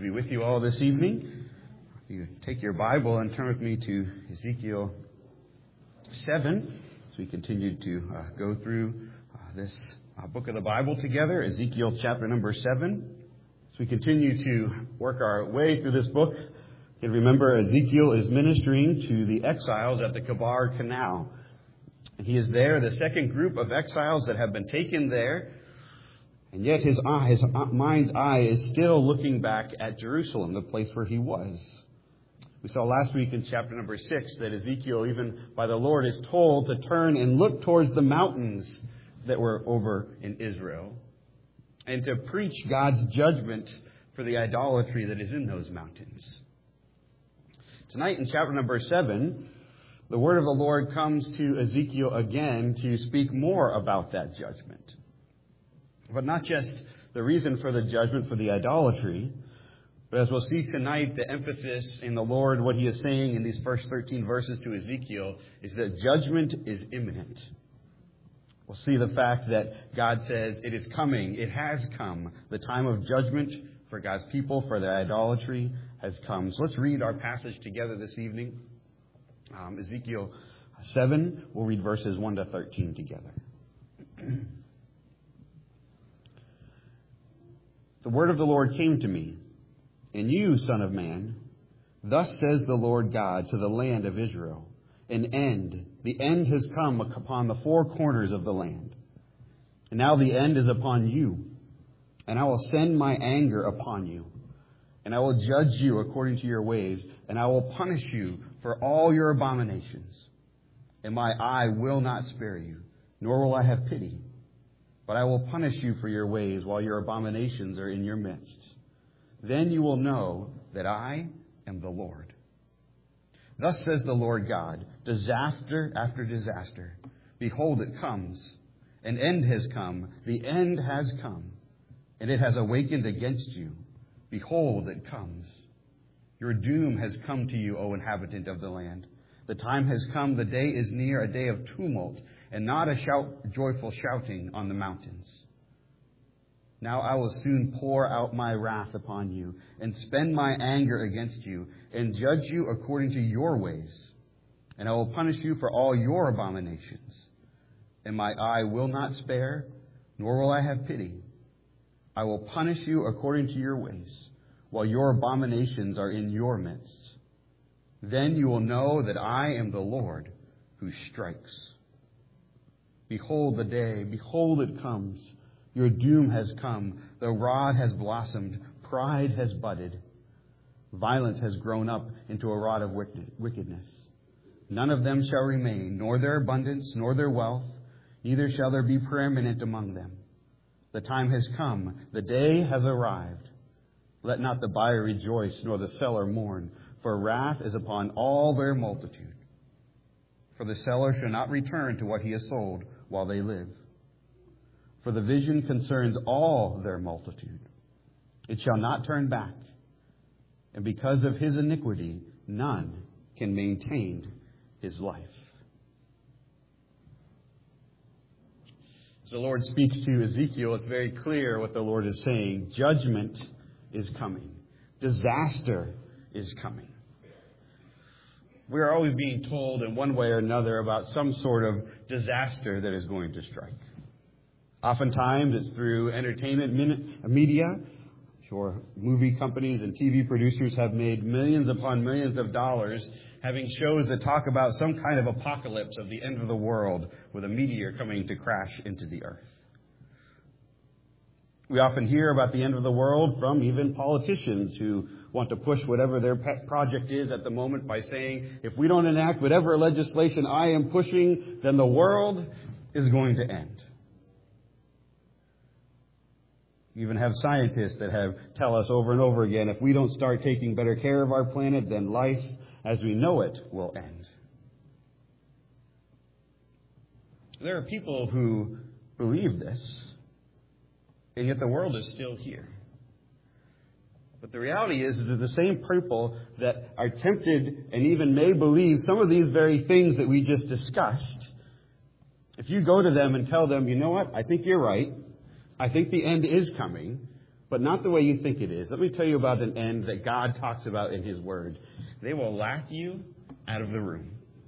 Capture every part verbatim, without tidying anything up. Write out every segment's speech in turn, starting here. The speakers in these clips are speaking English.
be with you all this evening. If you take your Bible and turn with me to Ezekiel seven, as we continue to uh, go through uh, this uh, book of the Bible together, Ezekiel chapter number seven. As we continue to work our way through this book, you can remember Ezekiel is ministering to the exiles at the Kabar Canal. And he is there, the second group of exiles that have been taken there. And yet his, eye, his mind's eye is still looking back at Jerusalem, the place where he was. We saw last week in chapter number six that Ezekiel, even by the Lord, is told to turn and look towards the mountains that were over in Israel and to preach God's judgment for the idolatry that is in those mountains. Tonight in chapter number seven, the word of the Lord comes to Ezekiel again to speak more about that judgment. But not just the reason for the judgment for the idolatry, but as we'll see tonight, the emphasis in the Lord, what he is saying in these first thirteen verses to Ezekiel, is that judgment is imminent. We'll see the fact that God says it is coming, it has come. The time of judgment for God's people, for their idolatry, has come. So let's read our passage together this evening. Um, Ezekiel seven, we'll read verses one to thirteen together. The word of the Lord came to me, and you, son of man, thus says the Lord God to the land of Israel, an end, the end has come upon the four corners of the land. And now the end is upon you, and I will send my anger upon you, and I will judge you according to your ways, and I will punish you for all your abominations. And my eye will not spare you, nor will I have pity. But I will punish you for your ways while your abominations are in your midst. Then you will know that I am the Lord. Thus says the Lord God, disaster after disaster. Behold, it comes. An end has come. The end has come. And it has awakened against you. Behold, it comes. Your doom has come to you, O inhabitant of the land. The time has come, the day is near, a day of tumult, and not a shout, joyful shouting on the mountains. Now I will soon pour out my wrath upon you, and spend my anger against you, and judge you according to your ways. And I will punish you for all your abominations. And my eye will not spare, nor will I have pity. I will punish you according to your ways, while your abominations are in your midst. Then you will know that I am the Lord who strikes. Behold the day, behold it comes. Your doom has come. The rod has blossomed. Pride has budded. Violence has grown up into a rod of wickedness. None of them shall remain, nor their abundance, nor their wealth. Neither shall there be preeminent among them. The time has come. The day has arrived. Let not the buyer rejoice, nor the seller mourn. For wrath is upon all their multitude. For the seller shall not return to what he has sold while they live. For the vision concerns all their multitude. It shall not turn back. And because of his iniquity, none can maintain his life. As the Lord speaks to Ezekiel, it's very clear what the Lord is saying. Judgment is coming. Disaster is coming. We are always being told in one way or another about some sort of disaster that is going to strike. Oftentimes it's through entertainment media. Sure, movie companies and T V producers have made millions upon millions of dollars having shows that talk about some kind of apocalypse of the end of the world with a meteor coming to crash into the earth. We often hear about the end of the world from even politicians who want to push whatever their pet project is at the moment by saying, if we don't enact whatever legislation I am pushing, then the world is going to end. We even have scientists that have tell us over and over again, if we don't start taking better care of our planet, then life as we know it will end. There are people who believe this, and yet the world is still here. But the reality is that the same people that are tempted and even may believe some of these very things that we just discussed, if you go to them and tell them, you know what, I think you're right. I think the end is coming. but not the way you think it is. Let me tell you about an end that God talks about in His Word. They will laugh you out of the room.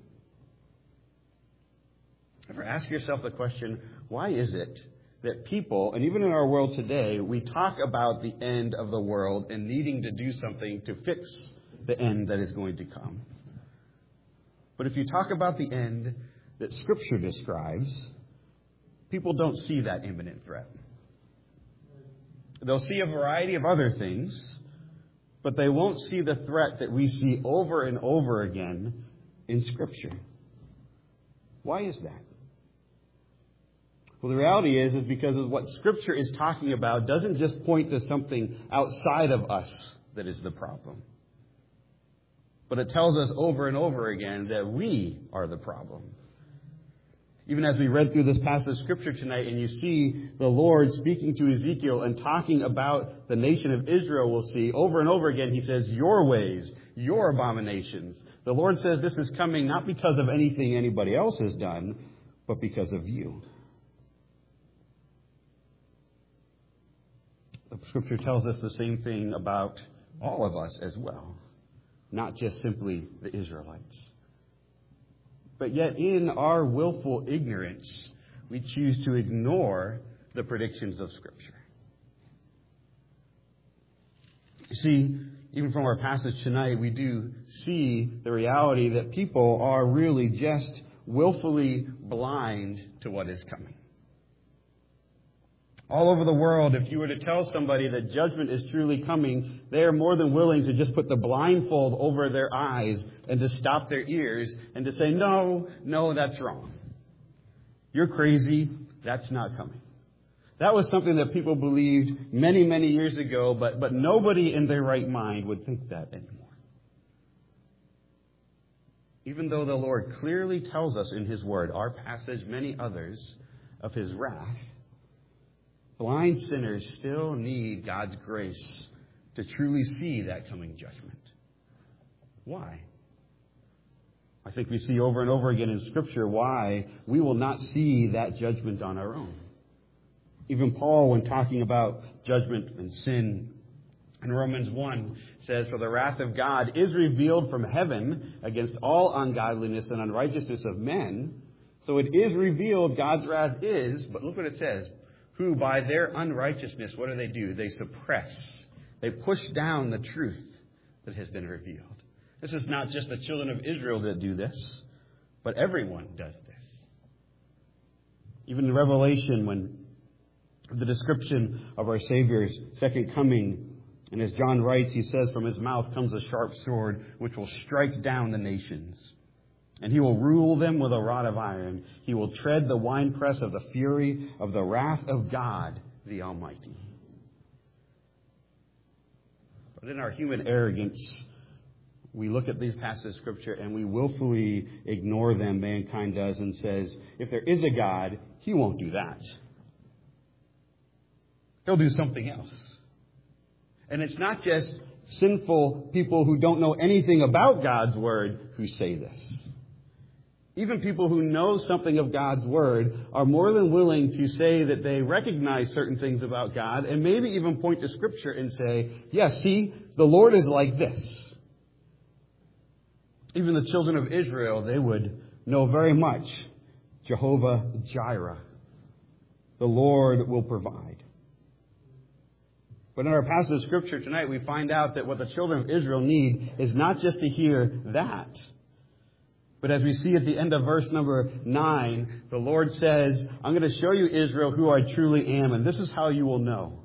Ever ask yourself the question, why is it that people, and even in our world today, we talk about the end of the world and needing to do something to fix the end that is going to come? But if you talk about the end that Scripture describes, people don't see that imminent threat. They'll see a variety of other things, but they won't see the threat that we see over and over again in Scripture. Why is that? Well, the reality is, is because of what Scripture is talking about doesn't just point to something outside of us that is the problem. But it tells us over and over again that we are the problem. Even as we read through this passage of Scripture tonight, and you see the Lord speaking to Ezekiel and talking about the nation of Israel, we'll see over and over again, He says, your ways, your abominations. The Lord says this is coming not because of anything anybody else has done, but because of you. The Scripture tells us the same thing about all of us as well, not just simply the Israelites. But yet in our willful ignorance, we choose to ignore the predictions of Scripture. You see, even from our passage tonight, we do see the reality that people are really just willfully blind to what is coming. All over the world, if you were to tell somebody that judgment is truly coming, they are more than willing to just put the blindfold over their eyes and to stop their ears and to say, no, no, that's wrong. You're crazy. That's not coming. That was something that people believed many, many years ago, but, but nobody in their right mind would think that anymore. Even though the Lord clearly tells us in His Word, our passage, many others, of His wrath, blind sinners still need God's grace to truly see that coming judgment. Why? I think we see over and over again in Scripture why we will not see that judgment on our own. Even Paul, when talking about judgment and sin, in Romans one says, for the wrath of God is revealed from heaven against all ungodliness and unrighteousness of men. So it is revealed, God's wrath is, but look what it says, who by their unrighteousness, what do they do? They suppress. They push down the truth that has been revealed. This is not just the children of Israel that do this, but everyone does this. Even in Revelation, when the description of our Savior's second coming, and as John writes, he says, from His mouth comes a sharp sword which will strike down the nations. And He will rule them with a rod of iron. He will tread the winepress of the fury of the wrath of God, the Almighty. But in our human arrogance, we look at these passages of Scripture and we willfully ignore them, mankind does, and says, if there is a God, He won't do that. He'll do something else. And it's not just sinful people who don't know anything about God's Word who say this. Even people who know something of God's Word are more than willing to say that they recognize certain things about God and maybe even point to Scripture and say, yes, yeah, see, the Lord is like this. Even the children of Israel, they would know very much Jehovah Jireh. The Lord will provide. But in our passage of Scripture tonight, we find out that what the children of Israel need is not just to hear that. But as we see at the end of verse number nine, the Lord says, I'm going to show you, Israel, who I truly am. And this is how you will know.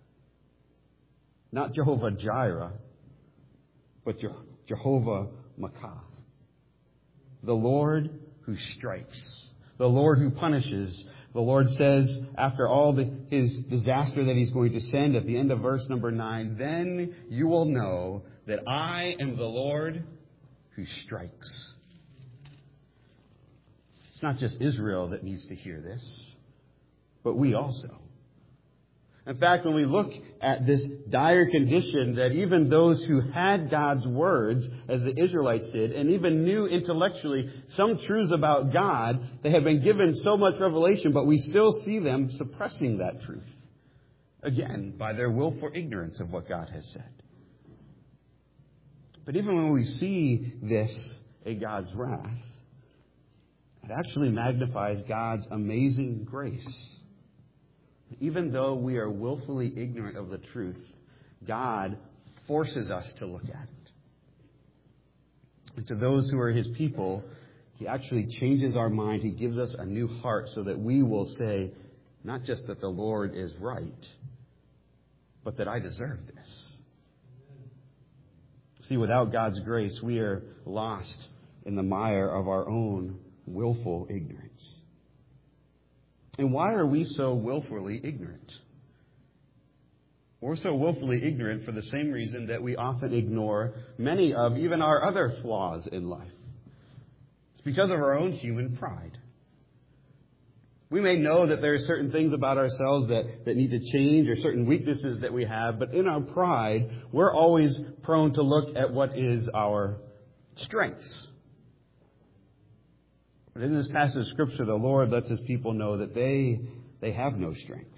Not Jehovah Jireh, but Je- Jehovah Makah. The Lord who strikes. The Lord who punishes. The Lord says, after all the, His disaster that He's going to send at the end of verse number nine, then you will know that I am the Lord who strikes. It's not just Israel that needs to hear this, but we also. In fact, when we look at this dire condition that even those who had God's words, as the Israelites did, and even knew intellectually some truths about God, they had been given so much revelation, but we still see them suppressing that truth. Again, by their willful ignorance of what God has said. But even when we see this, a God's wrath, it actually magnifies God's amazing grace. Even though we are willfully ignorant of the truth, God forces us to look at it. And to those who are His people, He actually changes our mind. He gives us a new heart so that we will say, not just that the Lord is right, but that I deserve this. See, without God's grace, we are lost in the mire of our own willful ignorance. And why are we so willfully ignorant? We're so willfully ignorant for the same reason that we often ignore many of even our other flaws in life. It's because of our own human pride. We may know that there are certain things about ourselves that, that need to change or certain weaknesses that we have, but in our pride, we're always prone to look at what is our strengths. But in this passage of Scripture, the Lord lets His people know that they, they have no strengths.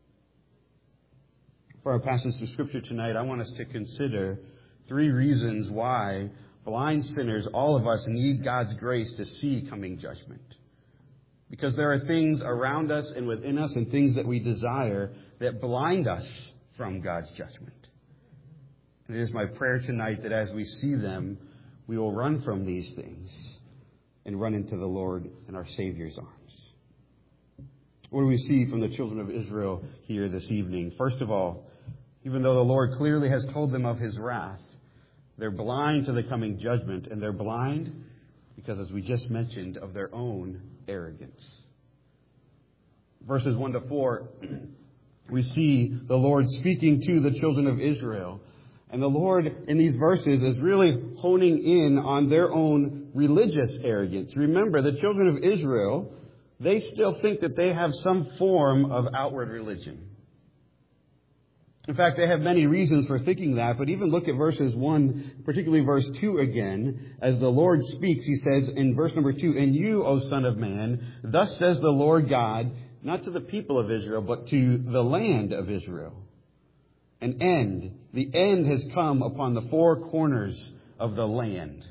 For our passage of Scripture tonight, I want us to consider three reasons why blind sinners, all of us, need God's grace to see coming judgment. Because there are things around us and within us and things that we desire that blind us from God's judgment. And it is my prayer tonight that as we see them, we will run from these things and run into the Lord and our Savior's arms. What do we see from the children of Israel here this evening? First of all, even though the Lord clearly has told them of His wrath, they're blind to the coming judgment, and they're blind because, as we just mentioned, of their own arrogance. Verses one to four, we see the Lord speaking to the children of Israel. And the Lord, in these verses, is really honing in on their own religious arrogance. Remember, the children of Israel, they still think that they have some form of outward religion. In fact, they have many reasons for thinking that, but even look at verses one, particularly verse two again. As the Lord speaks, He says in verse number two, "And you, O Son of Man, thus says the Lord God, not to the people of Israel, but to the land of Israel. An end, the end has come upon the four corners of the land."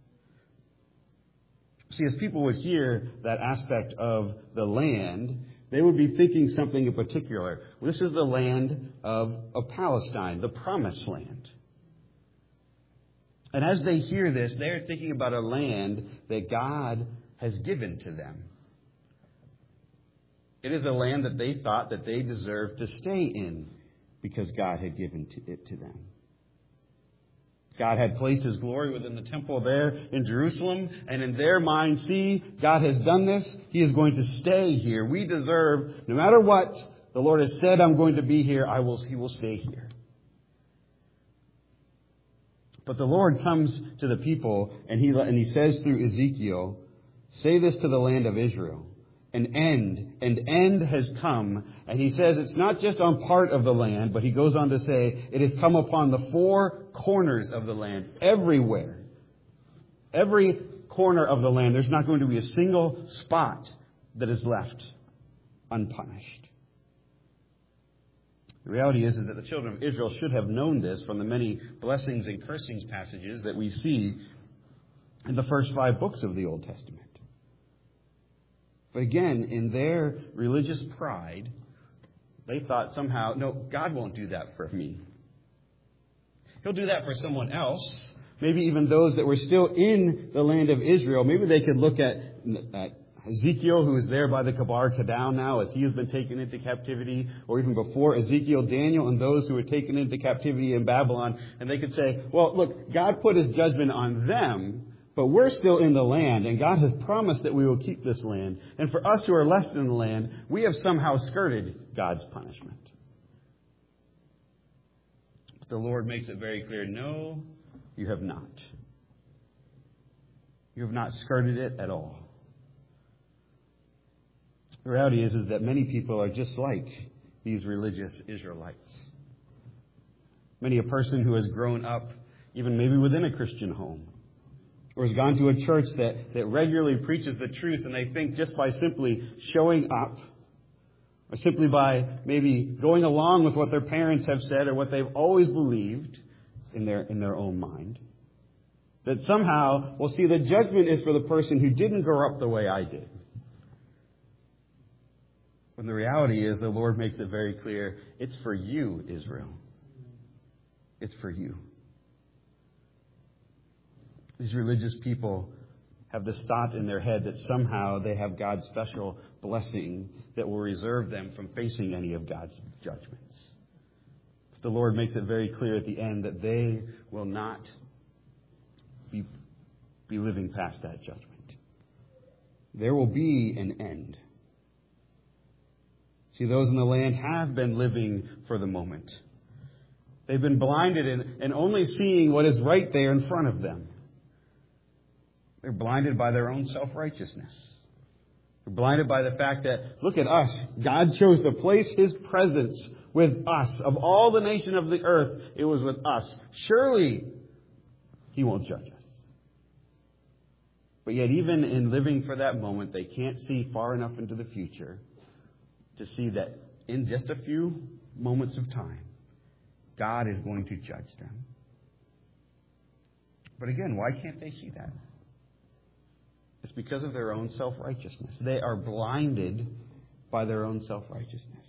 See, as people would hear that aspect of the land, they would be thinking something in particular. This is the land of, of Palestine, the promised land. And as they hear this, they're thinking about a land that God has given to them. It is a land that they thought that they deserved to stay in because God had given it to them. God had placed His glory within the temple there in Jerusalem, and in their mind, see, God has done this. He is going to stay here. We deserve, no matter what, the Lord has said, I'm going to be here. I will, He will stay here. But the Lord comes to the people, and He, and he says through Ezekiel, "Say this to the land of Israel. An end, an end has come." And He says it's not just on part of the land, but He goes on to say it has come upon the four corners of the land, everywhere. Every corner of the land. There's not going to be a single spot that is left unpunished. The reality is, is that the children of Israel should have known this from the many blessings and cursings passages that we see in the first five books of the Old Testament. But again, in their religious pride, they thought somehow, no, God won't do that for me. He'll do that for someone else. Maybe even those that were still in the land of Israel. Maybe they could look at, at Ezekiel, who is there by the Kabar Kadal now, as he has been taken into captivity, or even before Ezekiel, Daniel, and those who were taken into captivity in Babylon. And they could say, well, look, God put His judgment on them, but we're still in the land, and God has promised that we will keep this land. And for us who are left in the land, we have somehow skirted God's punishment. But the Lord makes it very clear, no, you have not. You have not skirted it at all. The reality is, is that many people are just like these religious Israelites. Many a person who has grown up, even maybe within a Christian home, or has gone to a church that, that regularly preaches the truth, and they think just by simply showing up or simply by maybe going along with what their parents have said or what they've always believed in their, in their own mind. That somehow, well, see, the judgment is for the person who didn't grow up the way I did. When the reality is, the Lord makes it very clear, it's for you, Israel. It's for you. These religious people have this thought in their head that somehow they have God's special blessing that will reserve them from facing any of God's judgments. But the Lord makes it very clear at the end that they will not be, be living past that judgment. There will be an end. See, those in the land have been living for the moment. They've been blinded and, and only seeing what is right there in front of them. They're blinded by their own self-righteousness. They're blinded by the fact that, look at us. God chose to place His presence with us. Of all the nation of the earth, it was with us. Surely He won't judge us. But yet, even in living for that moment, they can't see far enough into the future to see that in just a few moments of time, God is going to judge them. But again, why can't they see that? It's because of their own self-righteousness. They are blinded by their own self-righteousness.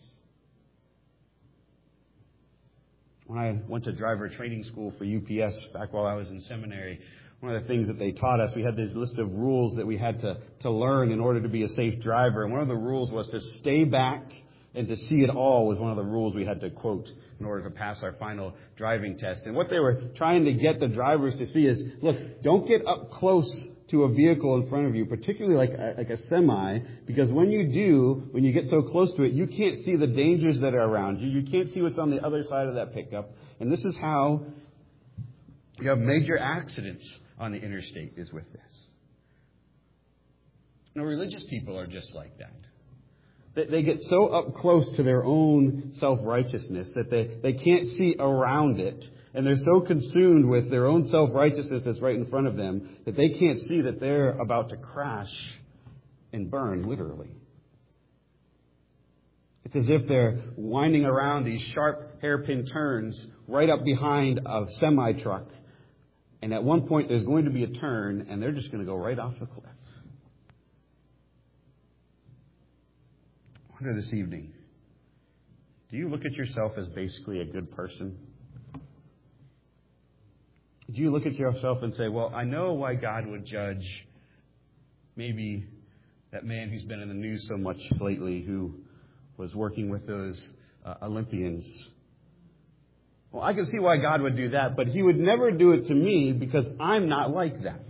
When I went to driver training school for U P S back while I was in seminary, one of the things that they taught us, we had this list of rules that we had to, to learn in order to be a safe driver. And one of the rules was to stay back and to see it all was one of the rules we had to quote in order to pass our final driving test. And what they were trying to get the drivers to see is, look, don't get up close to a vehicle in front of you, particularly like a, like a semi, because when you do, when you get so close to it, you can't see the dangers that are around you. You can't see what's on the other side of that pickup. And this is how you have major accidents on the interstate, is with this. Now, religious people are just like that. They, they get so up close to their own self-righteousness that they, they can't see around it. And they're so consumed with their own self-righteousness that's right in front of them that they can't see that they're about to crash and burn, literally. It's as if they're winding around these sharp hairpin turns right up behind a semi-truck. And at one point there's going to be a turn and they're just going to go right off the cliff. I wonder this evening, do you look at yourself as basically a good person? Do you look at yourself and say, well, I know why God would judge maybe that man who's been in the news so much lately who was working with those uh, Olympians. Well, I can see why God would do that, but He would never do it to me because I'm not like that.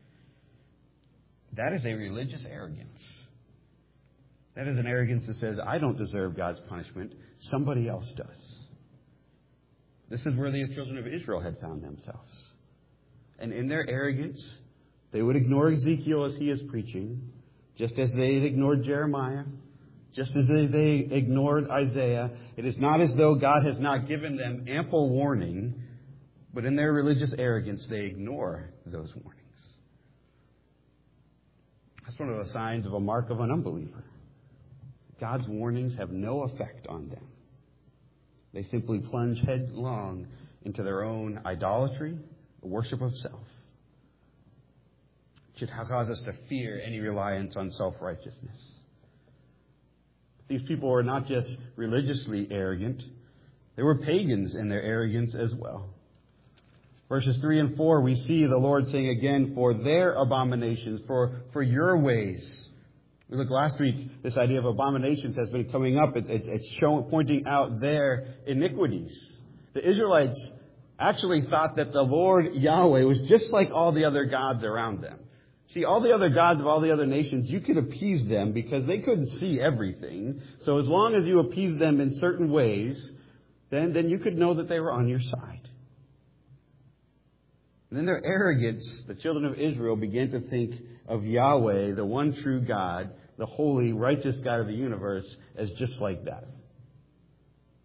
That is a religious arrogance. That is an arrogance that says, I don't deserve God's punishment. Somebody else does. This is where the children of Israel had found themselves. And in their arrogance, they would ignore Ezekiel as he is preaching, just as they had ignored Jeremiah, just as they ignored Isaiah. It is not as though God has not given them ample warning, but in their religious arrogance, they ignore those warnings. That's one of the signs of a mark of an unbeliever. God's warnings have no effect on them. They simply plunge headlong into their own idolatry, worship of self. It should cause us to fear any reliance on self-righteousness. These people were not just religiously arrogant, they were pagans in their arrogance as well. Verses three and four, we see the Lord saying again, for their abominations, for, for your ways. We looked last week, this idea of abominations has been coming up. It's, it's, it's showing, pointing out their iniquities. The Israelites actually thought that the Lord Yahweh was just like all the other gods around them. See, all the other gods of all the other nations, you could appease them because they couldn't see everything. So as long as you appease them in certain ways, then, then you could know that they were on your side. And in their arrogance, the children of Israel began to think of Yahweh, the one true God, the holy, righteous God of the universe, as just like that.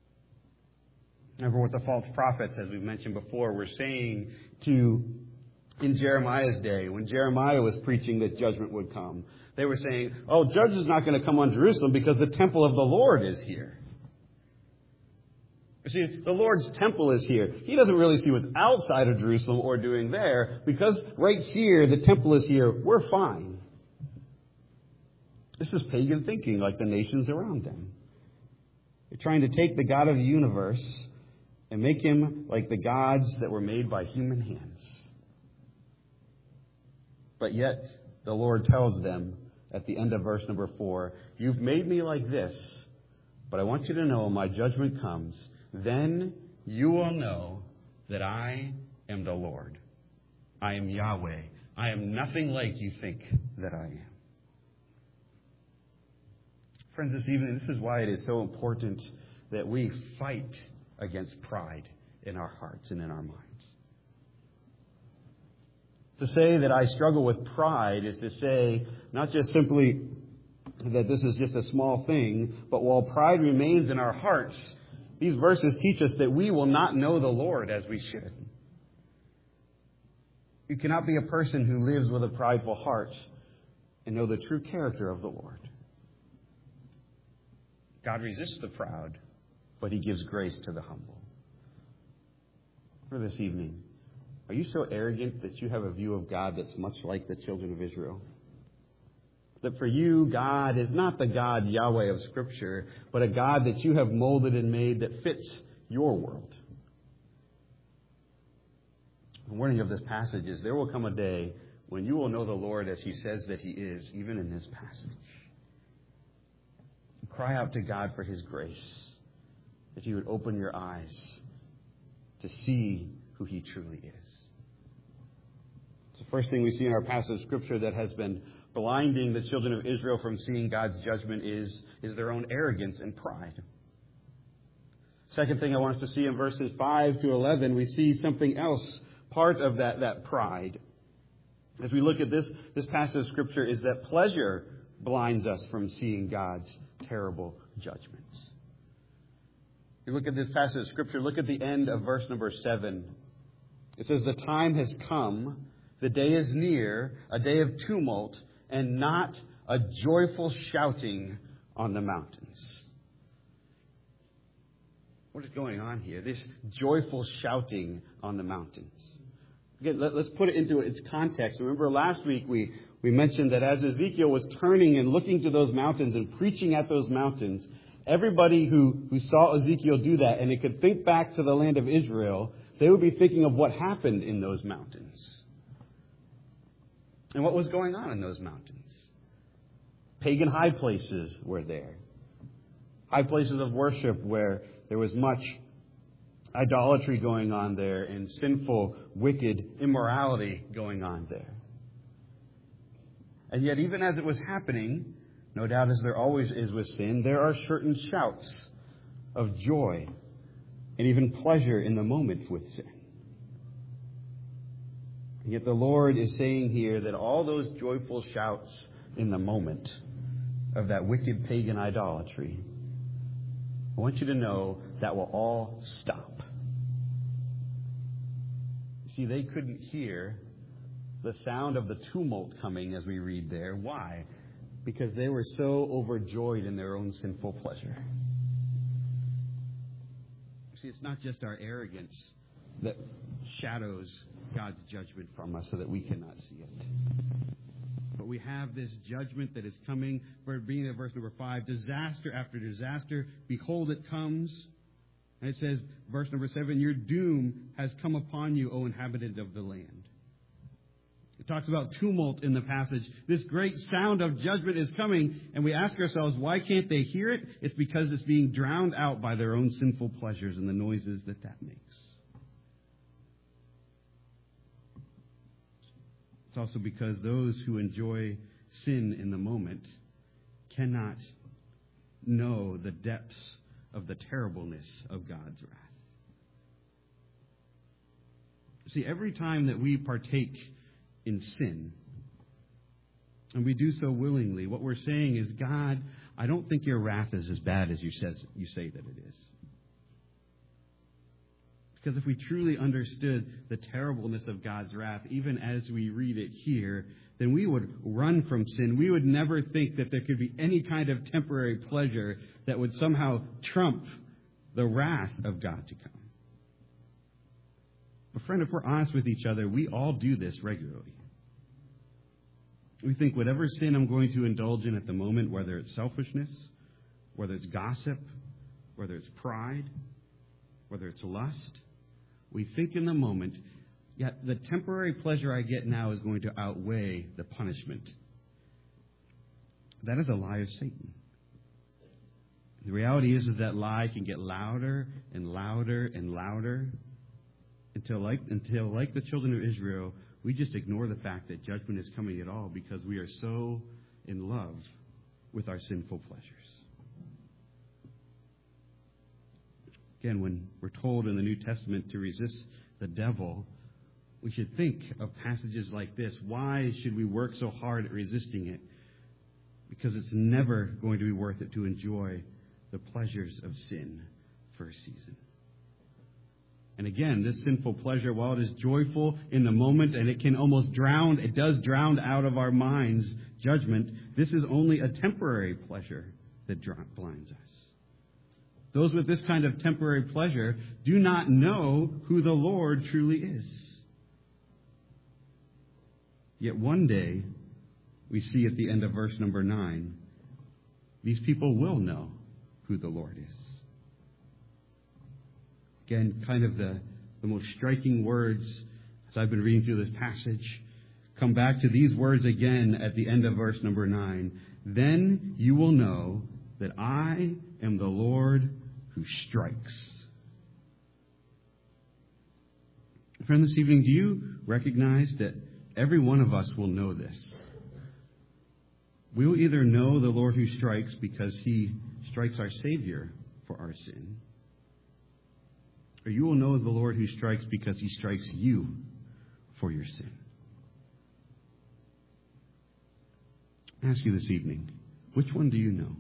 Remember what the false prophets, as we've mentioned before, were saying to In Jeremiah's day, when Jeremiah was preaching that judgment would come, they were saying, oh, judgment is not going to come on Jerusalem because the temple of the Lord is here. You see, the Lord's temple is here. He doesn't really see what's outside of Jerusalem or doing there. Because right here, the temple is here, we're fine. This is pagan thinking like the nations around them. They're trying to take the God of the universe and make him like the gods that were made by human hands. But yet, the Lord tells them at the end of verse number four, you've made me like this, but I want you to know when my judgment comes, then you will know that I am the Lord. I am Yahweh. I am nothing like you think that I am. Friends, this evening, this is why it is so important that we fight against pride in our hearts and in our minds. To say that I struggle with pride is to say not just simply that this is just a small thing, but while pride remains in our hearts, these verses teach us that we will not know the Lord as we should. You cannot be a person who lives with a prideful heart and know the true character of the Lord. God resists the proud, but he gives grace to the humble. For this evening, are you so arrogant that you have a view of God that's much like the children of Israel? That for you, God is not the God Yahweh of Scripture, but a God that you have molded and made that fits your world. The warning of this passage is there will come a day when you will know the Lord as he says that he is, even in this passage. Cry out to God for his grace, that he would open your eyes to see who he truly is. It's the first thing we see in our passage of Scripture that has been blinding the children of Israel from seeing God's judgment is, is their own arrogance and pride. Second thing I want us to see in verses five to eleven, we see something else, part of that, that pride. As we look at this, this passage of Scripture is that pleasure blinds us from seeing God's terrible judgments. You look at this passage of Scripture, look at the end of verse number seven. It says, the time has come, the day is near, a day of tumult, and not a joyful shouting on the mountains. What is going on here? This joyful shouting on the mountains. Again, let, let's put it into its context. Remember last week we, we mentioned that as Ezekiel was turning and looking to those mountains and preaching at those mountains, everybody who, who saw Ezekiel do that and it could think back to the land of Israel, they would be thinking of what happened in those mountains. And what was going on in those mountains? Pagan high places were there. High places of worship where there was much idolatry going on there and sinful, wicked immorality going on there. And yet, even as it was happening, no doubt as there always is with sin, there are certain shouts of joy and even pleasure in the moment with sin. And yet the Lord is saying here that all those joyful shouts in the moment of that wicked pagan idolatry, I want you to know that will all stop. See, they couldn't hear the sound of the tumult coming as we read there. Why? Because they were so overjoyed in their own sinful pleasure. See, it's not just our arrogance that shadows God's judgment from us so that we cannot see it. But we have this judgment that is coming. For being in verse number five, disaster after disaster, behold, it comes. And it says, verse number seven, your doom has come upon you, O inhabitant of the land. It talks about tumult in the passage. This great sound of judgment is coming, and we ask ourselves, why can't they hear it? It's because it's being drowned out by their own sinful pleasures and the noises that that makes. It's also because those who enjoy sin in the moment cannot know the depths of the terribleness of God's wrath. See, every time that we partake in sin, and we do so willingly, what we're saying is, God, I don't think your wrath is as bad as you says you say that it is. Because if we truly understood the terribleness of God's wrath, even as we read it here, then we would run from sin. We would never think that there could be any kind of temporary pleasure that would somehow trump the wrath of God to come. But friend, if we're honest with each other, we all do this regularly. We think whatever sin I'm going to indulge in at the moment, whether it's selfishness, whether it's gossip, whether it's pride, whether it's lust, we think in the moment, yet the temporary pleasure I get now is going to outweigh the punishment. That is a lie of Satan. The reality is that that lie can get louder and louder and louder until, like, until, like the children of Israel, we just ignore the fact that judgment is coming at all because we are so in love with our sinful pleasures. Again, when we're told in the New Testament to resist the devil, we should think of passages like this. Why should we work so hard at resisting it? Because it's never going to be worth it to enjoy the pleasures of sin for a season. And again, this sinful pleasure, while it is joyful in the moment and it can almost drown, it does drown out of our minds judgment, this is only a temporary pleasure that blinds us. Those with this kind of temporary pleasure do not know who the Lord truly is. Yet one day, we see at the end of verse number nine, these people will know who the Lord is. Again, kind of the, the most striking words as I've been reading through this passage come back to these words again at the end of verse number nine. Then you will know that I am the Lord who strikes. Friend, this evening, do you recognize that every one of us will know this? We will either know the Lord who strikes because he strikes our Savior for our sin, or you will know the Lord who strikes because he strikes you for your sin. I ask you this evening, which one do you know?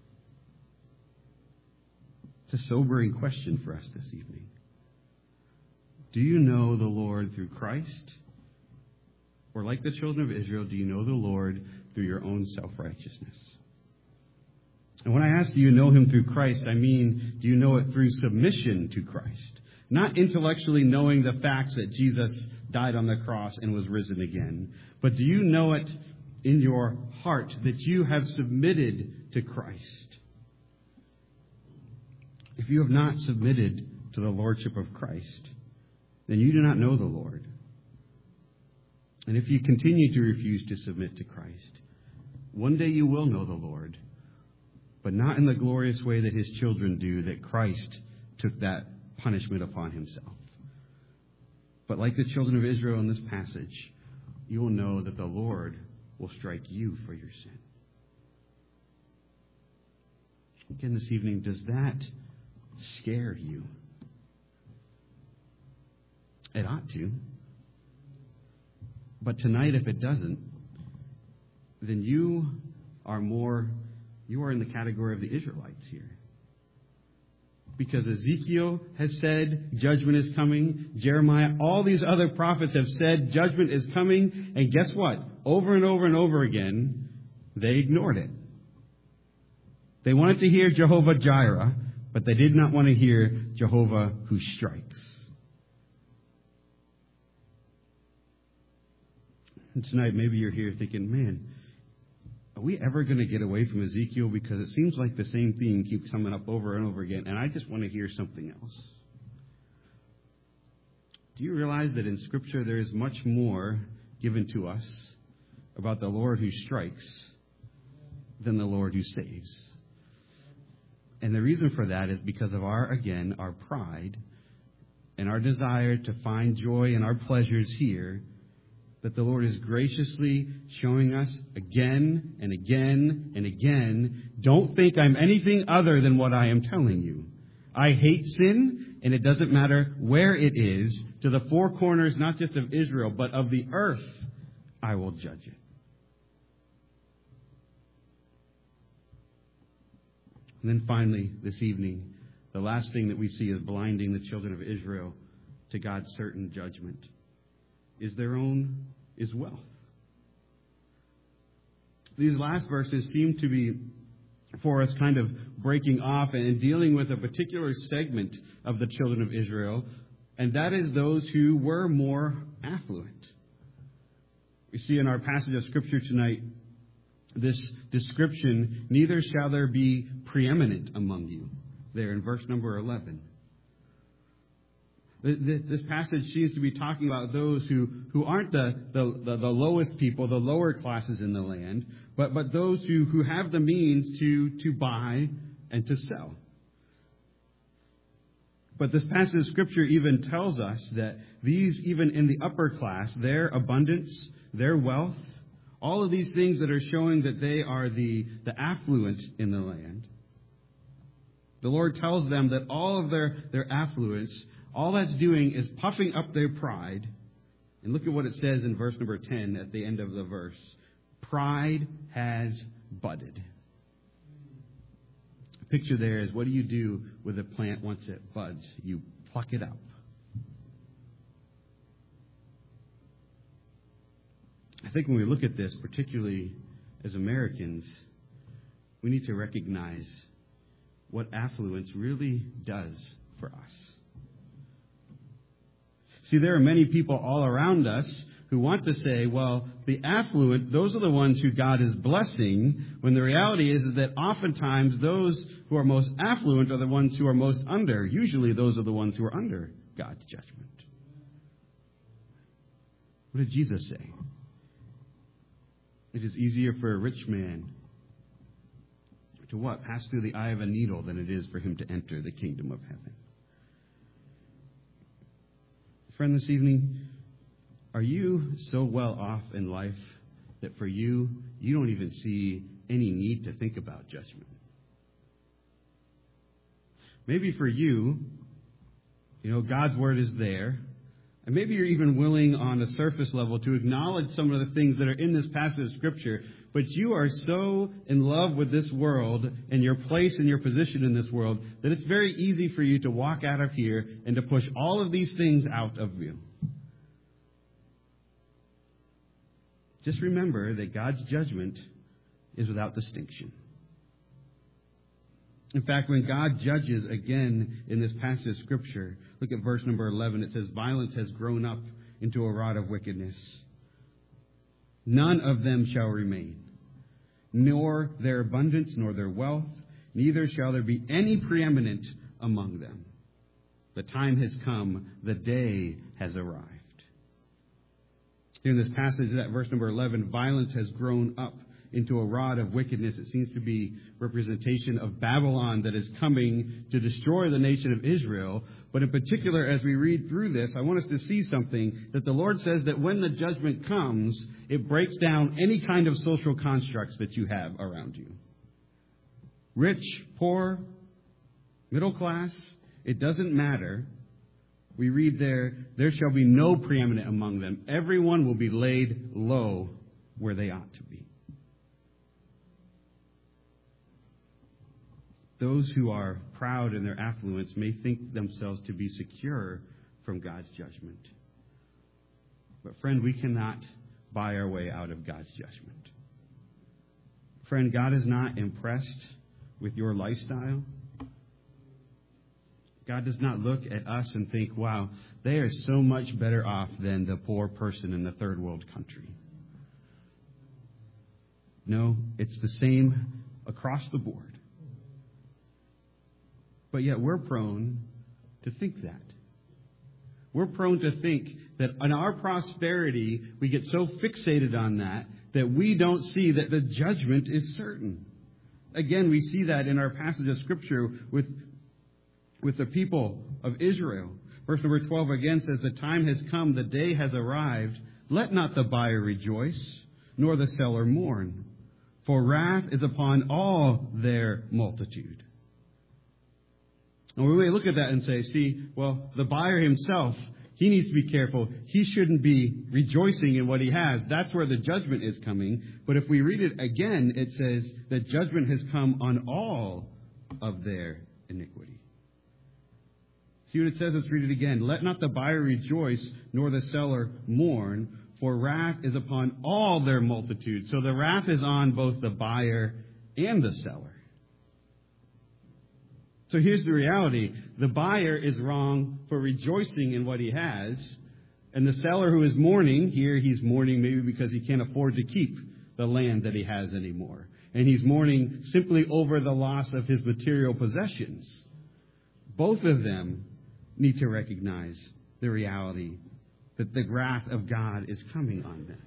It's a sobering question for us this evening. Do you know the Lord through Christ? Or like the children of Israel, do you know the Lord through your own self-righteousness? And when I ask, do you know him through Christ, I mean, do you know it through submission to Christ? Not intellectually knowing the facts that Jesus died on the cross and was risen again, but do you know it in your heart that you have submitted to Christ? If you have not submitted to the Lordship of Christ, then you do not know the Lord. And if you continue to refuse to submit to Christ, one day you will know the Lord, but not in the glorious way that his children do, that Christ took that punishment upon himself. But like the children of Israel in this passage, you will know that the Lord will strike you for your sin. Again, this evening, does that scare you? It ought to. But tonight, if it doesn't, then you are more, you are in the category of the Israelites here. Because Ezekiel has said judgment is coming. Jeremiah, all these other prophets have said judgment is coming. And guess what? Over and over and over again, they ignored it. They wanted to hear Jehovah Jireh, but they did not want to hear Jehovah who strikes. And tonight, maybe you're here thinking, man, are we ever going to get away from Ezekiel? Because it seems like the same theme keeps coming up over and over again, and I just want to hear something else. Do you realize that in Scripture there is much more given to us about the Lord who strikes than the Lord who saves? And the reason for that is because of our, again, our pride and our desire to find joy in our pleasures here, that the Lord is graciously showing us again and again and again. Don't think I'm anything other than what I am telling you. I hate sin, and it doesn't matter where it is, to the four corners, not just of Israel, but of the earth, I will judge it. And then finally, this evening, the last thing that we see is blinding the children of Israel to God's certain judgment is their own is wealth. These last verses seem to be, for us, kind of breaking off and dealing with a particular segment of the children of Israel, and that is those who were more affluent. We see in our passage of Scripture tonight this description, neither shall there be preeminent among you, there in verse number eleven. This passage seems to be talking about those who, who aren't the, the, the, the lowest people, the lower classes in the land, but, but those who, who have the means to, to buy and to sell. But this passage of Scripture even tells us that these, even in the upper class, their abundance, their wealth, all of these things that are showing that they are the, the affluent in the land, the Lord tells them that all of their, their affluence, all that's doing is puffing up their pride. And look at what it says in verse number ten at the end of the verse. Pride has budded. The picture there is, what do you do with a plant once it buds? You pluck it up. I think when we look at this, particularly as Americans, we need to recognize what affluence really does for us. See, there are many people all around us who want to say, well, the affluent, those are the ones who God is blessing, when the reality is, is that oftentimes those who are most affluent are the ones who are most under. Usually those are the ones who are under God's judgment. What did Jesus say? It is easier for a rich man to what? Pass through the eye of a needle than it is for him to enter the kingdom of heaven. Friend, this evening, are you so well off in life that for you, you don't even see any need to think about judgment? Maybe for you, you know, God's word is there. And maybe you're even willing on a surface level to acknowledge some of the things that are in this passage of Scripture, but you are so in love with this world and your place and your position in this world that it's very easy for you to walk out of here and to push all of these things out of you. Just remember that God's judgment is without distinction. In fact, when God judges again in this passage of Scripture, look at verse number eleven. It says, violence has grown up into a rod of wickedness. None of them shall remain, nor their abundance, nor their wealth, neither shall there be any preeminent among them. The time has come, the day has arrived. In this passage, that verse number eleven, violence has grown up into a rod of wickedness. It seems to be representation of Babylon that is coming to destroy the nation of Israel. But in particular, as we read through this, I want us to see something that the Lord says that when the judgment comes, it breaks down any kind of social constructs that you have around you. Rich, poor, middle class, it doesn't matter. We read there, there shall be no preeminent among them. Everyone will be laid low where they ought to be. Those who are proud in their affluence may think themselves to be secure from God's judgment. But friend, we cannot buy our way out of God's judgment. Friend, God is not impressed with your lifestyle. God does not look at us and think, wow, they are so much better off than the poor person in the third world country. No, it's the same across the board. But yet we're prone to think that. We're prone to think that in our prosperity, we get so fixated on that that we don't see that the judgment is certain. Again, we see that in our passage of Scripture with, with the people of Israel. Verse number twelve again says, the time has come, the day has arrived. Let not the buyer rejoice, nor the seller mourn, for wrath is upon all their multitude. And we may look at that and say, see, well, the buyer himself, he needs to be careful. He shouldn't be rejoicing in what he has. That's where the judgment is coming. But if we read it again, it says that judgment has come on all of their iniquity. See what it says? Let's read it again. Let not the buyer rejoice, nor the seller mourn, for wrath is upon all their multitude. So the wrath is on both the buyer and the seller. So here's the reality. The buyer is wrong for rejoicing in what he has, and the seller who is mourning, here he's mourning maybe because he can't afford to keep the land that he has anymore. And he's mourning simply over the loss of his material possessions. Both of them need to recognize the reality that the wrath of God is coming on them.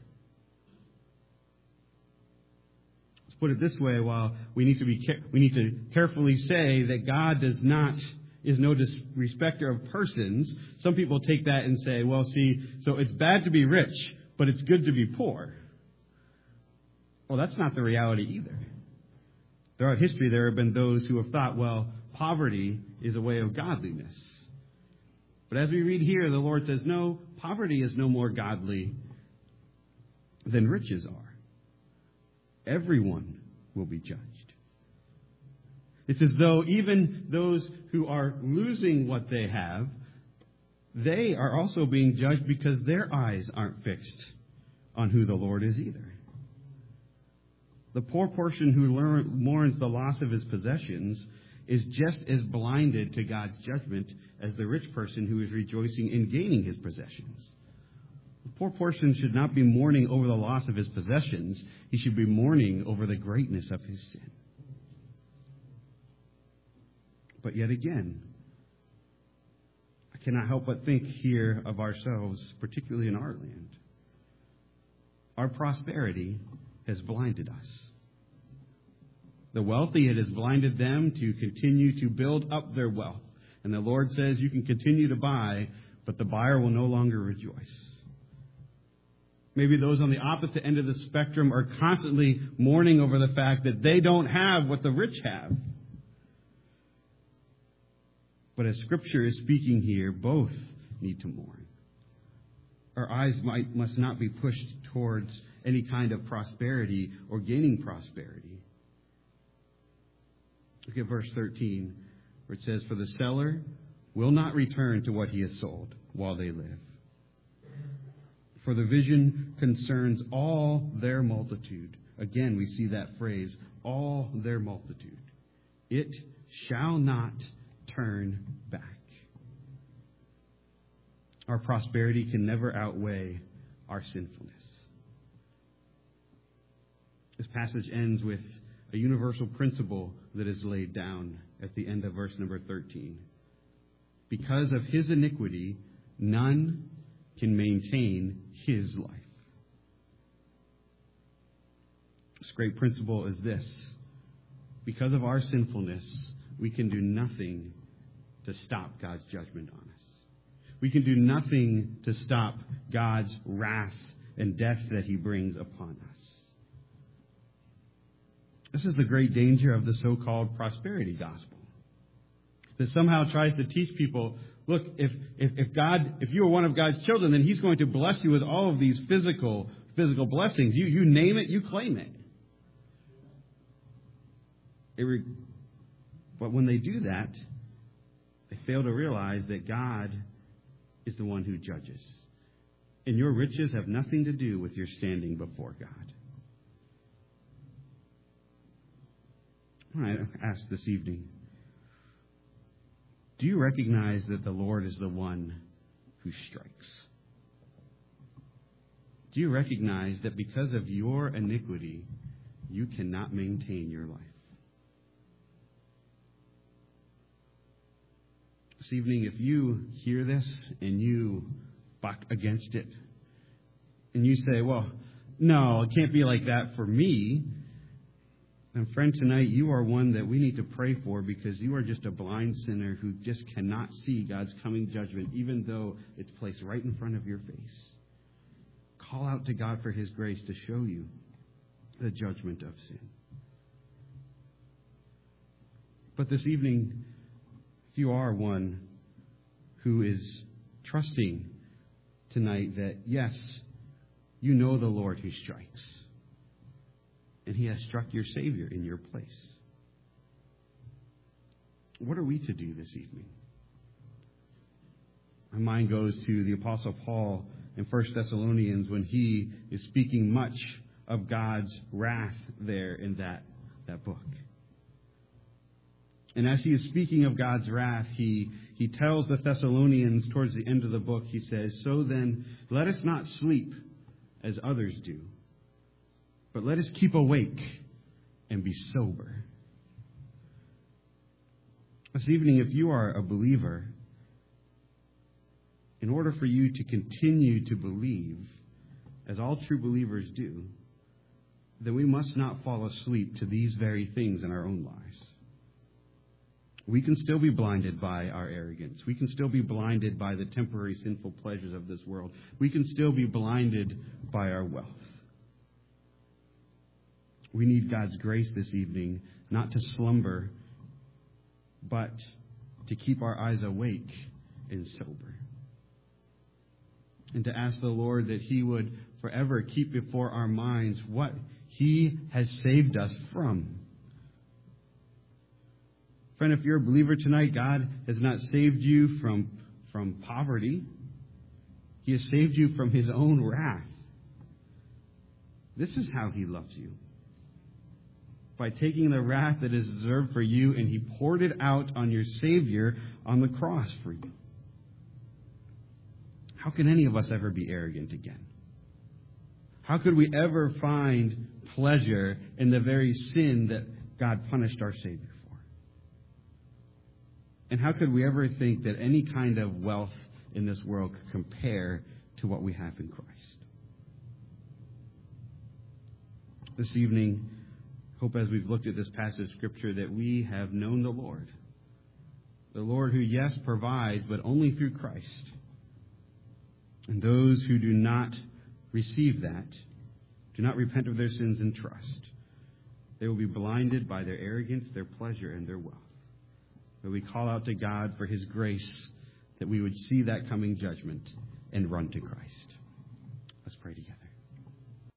Let's put it this way: while we need to be we need to carefully say that God does not is no respecter of persons, some people take that and say, well, see, so it's bad to be rich, but it's good to be poor. Well, that's not the reality either. Throughout history, there have been those who have thought, well, poverty is a way of godliness. But as we read here, the Lord says, no, poverty is no more godly than riches are. Everyone will be judged. It's as though even those who are losing what they have, they are also being judged because their eyes aren't fixed on who the Lord is either. The poor person who mourns the loss of his possessions is just as blinded to God's judgment as the rich person who is rejoicing in gaining his possessions. The poor person should not be mourning over the loss of his possessions. He should be mourning over the greatness of his sin. But yet again, I cannot help but think here of ourselves, particularly in our land. Our prosperity has blinded us. The wealthy, it has blinded them to continue to build up their wealth. And the Lord says you can continue to buy, but the buyer will no longer rejoice. Maybe those on the opposite end of the spectrum are constantly mourning over the fact that they don't have what the rich have. But as Scripture is speaking here, both need to mourn. Our eyes might, must not be pushed towards any kind of prosperity or gaining prosperity. Look at verse thirteen, where it says, for the seller will not return to what he has sold while they live. For the vision concerns all their multitude. Again, we see that phrase, all their multitude. It shall not turn back. Our prosperity can never outweigh our sinfulness. This passage ends with a universal principle that is laid down at the end of verse number thirteen. Because of his iniquity, none can maintain his life. This great principle is this: because of our sinfulness, we can do nothing to stop God's judgment on us. We can do nothing to stop God's wrath and death that he brings upon us. This is the great danger of the so-called prosperity gospel, that somehow tries to teach people, look, if, if, if God, if you are one of God's children, then he's going to bless you with all of these physical, physical blessings. You, you name it, you claim it. it re- but when they do that, they fail to realize that God is the one who judges. And your riches have nothing to do with your standing before God. I want to ask this evening, do you recognize that the Lord is the one who strikes? Do you recognize that because of your iniquity, you cannot maintain your life? This evening, if you hear this and you buck against it, and you say, well, no, it can't be like that for me, then friend, tonight you are one that we need to pray for, because you are just a blind sinner who just cannot see God's coming judgment, even though it's placed right in front of your face. Call out to God for his grace to show you the judgment of sin. But this evening, if you are one who is trusting tonight that, yes, you know the Lord who strikes, and he has struck your Savior in your place, what are we to do this evening? My mind goes to the Apostle Paul in First Thessalonians when he is speaking much of God's wrath there in that, that book. And as he is speaking of God's wrath, he, he tells the Thessalonians towards the end of the book, he says, "So then, let us not sleep as others do, but let us keep awake and be sober." This evening, if you are a believer, in order for you to continue to believe, as all true believers do, then we must not fall asleep to these very things in our own lives. We can still be blinded by our arrogance. We can still be blinded by the temporary sinful pleasures of this world. We can still be blinded by our wealth. We need God's grace this evening, not to slumber, but to keep our eyes awake and sober. And to ask the Lord that He would forever keep before our minds what He has saved us from. Friend, if you're a believer tonight, God has not saved you from, from poverty. He has saved you from His own wrath. This is how He loves you. By taking the wrath that is deserved for you, and He poured it out on your Savior on the cross for you. How can any of us ever be arrogant again? How could we ever find pleasure in the very sin that God punished our Savior for? And how could we ever think that any kind of wealth in this world could compare to what we have in Christ? This evening, I hope as we've looked at this passage of Scripture that we have known the Lord. The Lord who, yes, provides, but only through Christ. And those who do not receive that, do not repent of their sins and trust, they will be blinded by their arrogance, their pleasure, and their wealth. But we call out to God for His grace that we would see that coming judgment and run to Christ.